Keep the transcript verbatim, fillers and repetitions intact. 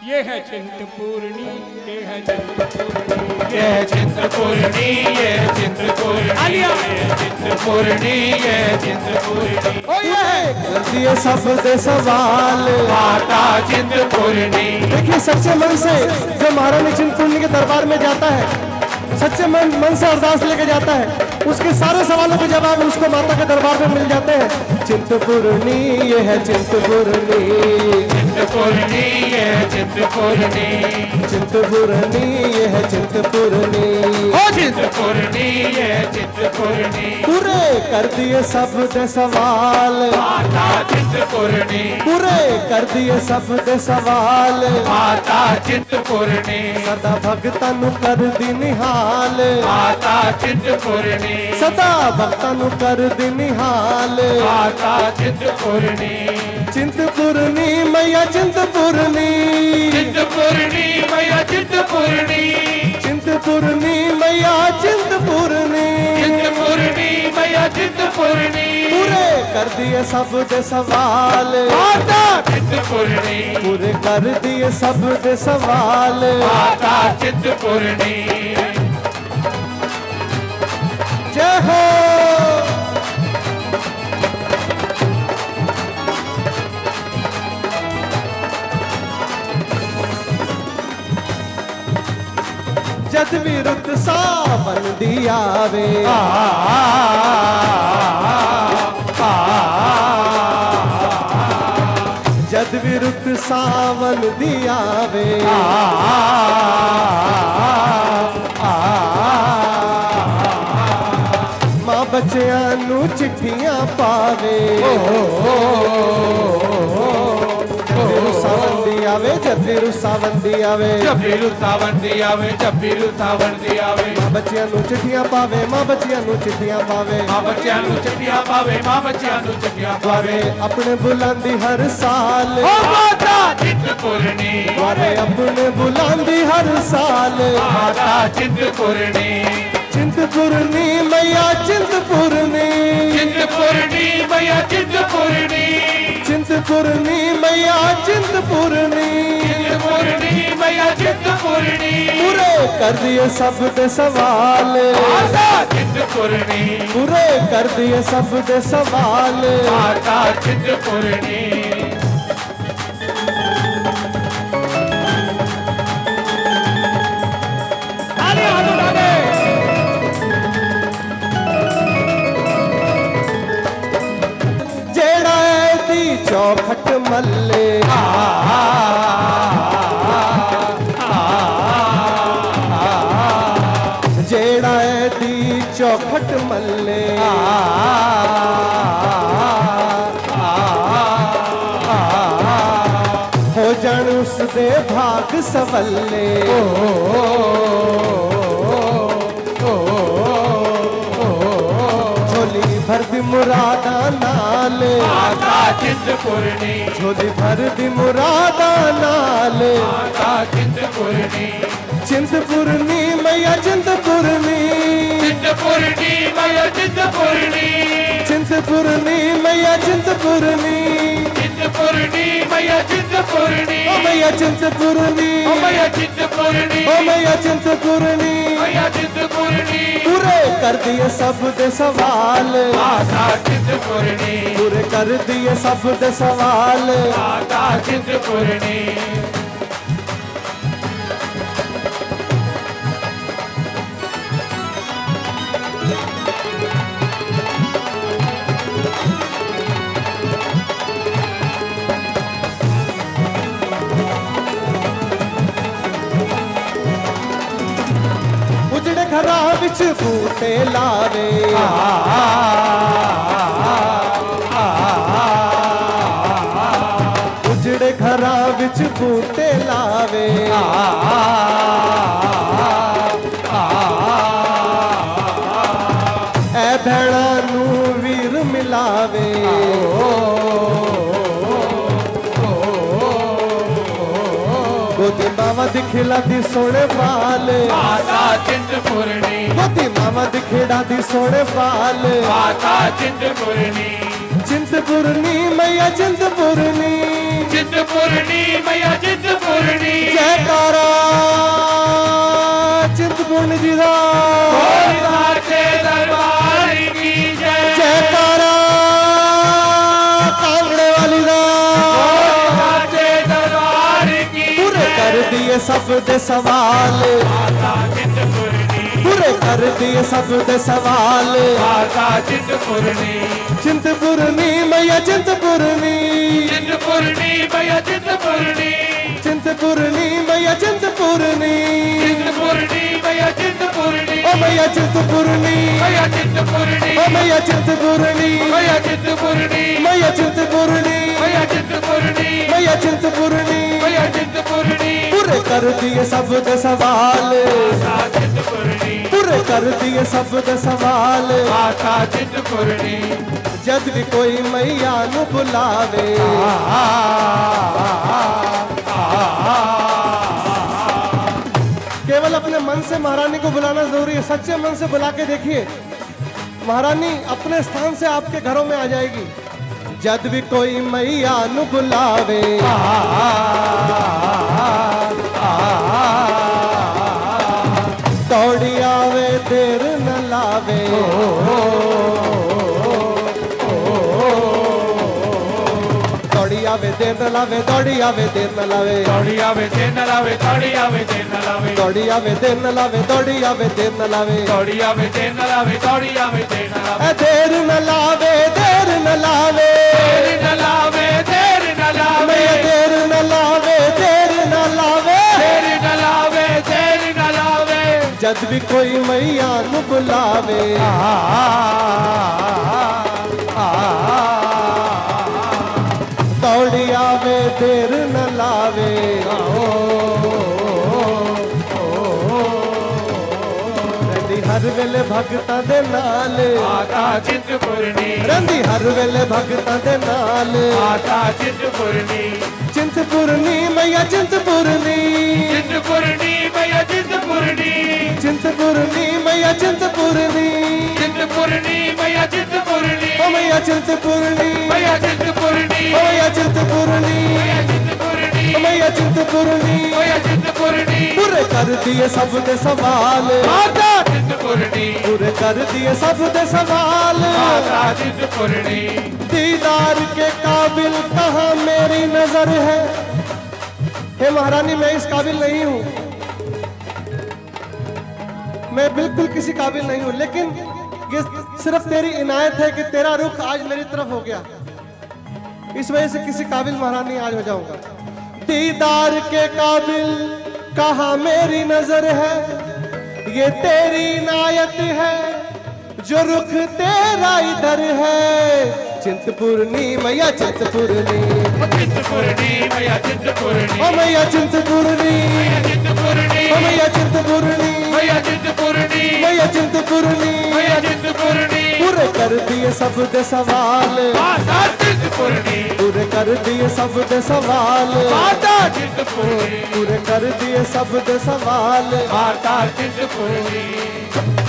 ये है चिंतपूर्णी, ये है चिंतपूर्णी, ये है चिंतपूर्णी, ये है चिंतपूर्णी, ये है चिंतपूर्णी, ये है चिंतपूर्णी। ओ ये कर दिए सब दे सवाल माता चिंतपूर्णी। देखिए सच्चे मन से जो महारानी चिंतपूर्णी के दरबार में जाता है, सच्चे मन मन से अरदास लेके जाता है, उसके सारे सवालों के जवाब उसको माता के दरबार में मिल जाते हैं। चिंतपूर्णी ये है चिंतपूर्णी, चिंतपूर्णी ये है चिंतपूर्णी, चिंतपूर्णी ये है चिंतपूर्णी, ओ चिंतपूर्णी ये है चिंतपूर्णी। पूरे कर दिए सब दे सवाल माता चिंतपूर्णी, पूरे कर दिए सब दे सवाल माता चिंतपूर्णी, सदा भगतन कर दी निहाल, माता चिंतपूर्णी, सदा भक्तन कर दी निहाल। माता चिंतपूर्णी, चिंतपूर्णी मैया चिंतपूर्णी, चिंतपूर्णी मैया चिंतपूर्णी, चिंतपूर्णी मैया चिंतपूर्णी, चिंतपूर्णी मैया चिंतपूर्णी। पूरे कर दिए सब दे सवाल माता चिंतपूर्णी, पूरे कर दिए सब दे सवाल। माता चिंतपूर्णी। जय हो जद विरुद्ध सावन दियावे, जद विरुद्ध सावन दियावे, मां बच्चियां नू चिट्ठियां पावे। सावन दियावे जद विरुद्ध सावन दियावे, जब बिरु सावन दियावे, जब बिरु सावन दियावे। मां बच्चियां नू चिट्ठियां पावे, मां बच्चियां नू चिट्ठियां पावे, मां बच्चियां नू चिट्ठियां पावे, मां बच्चियां नू चिट्ठियां पावे। अपने बुलांदी हर साल, ओ माता चिंतपूर्णी, वारे अपने बुलांदी हर साल। माता चिंतपूर्णी, चिंतपूर्णी मैया चिंतपूर्णी, चिंतपूर्णी मैया चिंतपूर्णी, चिंतपूर्णी मैया चिंतपूर्णी, चिंतपूर्णी मैया चिंतपूर्णी। पूरे कर दिए सब दे सवाल, माता चिंतपूर्णी, पूरे कर दिए सब दे सवाल। माता चिंतपूर्णी। जेड़ा दी चौखट मल्ले, जेड़ा दी चौखट मल्ले, हो जान उस दे भाग सवल्ले। झोली भर दी मुरादा नाल, माता चिंतपूर्णी, झोली भर दी मुरादा नाल। माता चिंतपूर्णी, चिंतपूर्णी मैया चिंतपूर्णी, चिंतपूर्णी मैया चिंतपूर्णी, चिंतपूर्णी मैया चिंतपूर्णी, चिंतपूर्णी मैया चिंतपूर्णी, ओ मैया चिंतपूर्णी, ओ मैया चिंतपूर्णी, ओ मैया चिंतपूर्णी। मैया चिंतपूर्णी। पूरे कर दिए सब दे सवाल, माता चिंतपूर्णी, पूरे कर दिए सब दे सवाल। माता चिंतपूर्णी। उजड़े घरा विच बूटे लावे, उजड़े घरा विच बूटे लावे। ऐ भैणा नू वीर मिलावे, गोदी मामा दिखला दी सोने बाल, माता चिंतपूर्णी, गोदी मामा दिखला दी सोने बाल। माता चिंतपूर्णी, चिंतपूर्णी मैया चिंतपूर्णी, चिंतपूर्णी मैया चिंतपूर्णी, दिए सब दे सवाल, माता चिंतपूर्णी, पूरे कर दिए सब दे सवाल। माता चिंतपूर्णी, चिंतपूर्णी मैया चिंतपूर्णी, चिंतपूर्णी मैया चिंतपूर्णी, चिंतपूर्णी मैया चिंतपूर्णी, चिंतपूर्णी मैया चिंतपूर्णी, ओ मैया चिंतपूर्णी, मैया चिंतपूर्णी, ओ मैया चिंतपूर्णी, मैया चिंतपूर्णी, मैया चिंतपूर्णी, मैया चिंतपूर्णी, मैया चिंतपूर्णी, मैया चिंतपूर्णी, पूरे कर दिए सब दे सवाल, माता चिंतपूर्णी, पूरे कर दिए सब दे सवाल। माता चिंतपूर्णी, जद भी कोई मैया नु बुलावे, केवल अपने मन से महारानी को बुलाना जरूरी है। सच्चे मन से बुला के देखिए, महारानी अपने स्थान से आपके घरों में आ जाएगी। जद भी कोई मैया नु बुलावे, दौड़ी आवे देर न लावे, दौड़ी आवे देर न लावे, दौड़ी आवे देर न लावे, दौड़ी आवे देर न लावे, दौड़ी आवे देर न लावे, दौड़ी आवे देर न लावे, दौड़ी आवे देर न लावे, दौड़ी आवे देर न लावे, दौड़ी आवे देर न लावे, ए देर न लावे, देर न लावे, देर न लावे, देर न लावे, मैया देर न लावे, देर न लावे। देर न लावे, देर न लावे, जद भी कोई मैया नु बुलावे, दौड़ी आवे देर न लावे, रंदी हर वेले भगतां दे नाल, माता चिंतपूर्णी, रंदी हर वेले भगतां दे नाल। माता चिंतपूर्णी, चिंतपूर्णी मैया चिंतपूर्णी, चिंतपूर्णी मैया चिंतपूर्णी, चिंतपूर्णी मैया चिंतपूर्णी, चिंतपूर्णी मैया चिंतपूर्णी, ओ मैया चिंतपूर्णी, मैया चिंतपूर्णी, ओ मैया चिंतपूर्णी, मैया चिंतपूर्णी, ओ मैया चिंतपूर्णी, मैया चिंतपूर्णी, पूरे कर दिए सब दे सवाल, माता चिंतपूर्णी, पूरे कर दिए सब दे सवाल। माता चिंतपूर्णी, दीदार के काबिल कहाँ मेरी नजर है, हे महारानी मैं इस काबिल नहीं हूँ, मैं बिल्कुल किसी काबिल नहीं हूँ, लेकिन ये सिर्फ तेरी इनायत है कि तेरा रुख आज मेरी तरफ हो गया, इस वजह से किसी काबिल महारानी आज हो जाऊंगा। दीदार के काबिल कहाँ मेरी नजर है, ये तेरी इनायत है जो रुख तेरा इधर है। चिंतपूर्णी मैया चिंतपूर्णी, चिंतपूर्णी मैया चिंतपूर्णी, ओ मैया चिंतपूर्णी, मैया चिंतपूर्णी, ओ मैया चिंतपूर्णी, मैया चिंतपूर्णी, मैया चिंतपूर्णी, मैया चिंतपूर्णी, पूरे कर दिए सब दे सवाल, माता चिंतपूर्णी, पूरे कर दिए सब दे सवाल, माता चिंतपूर्णी, पूरे कर दिए सब दे सवाल। माता चिंतपूर्णी।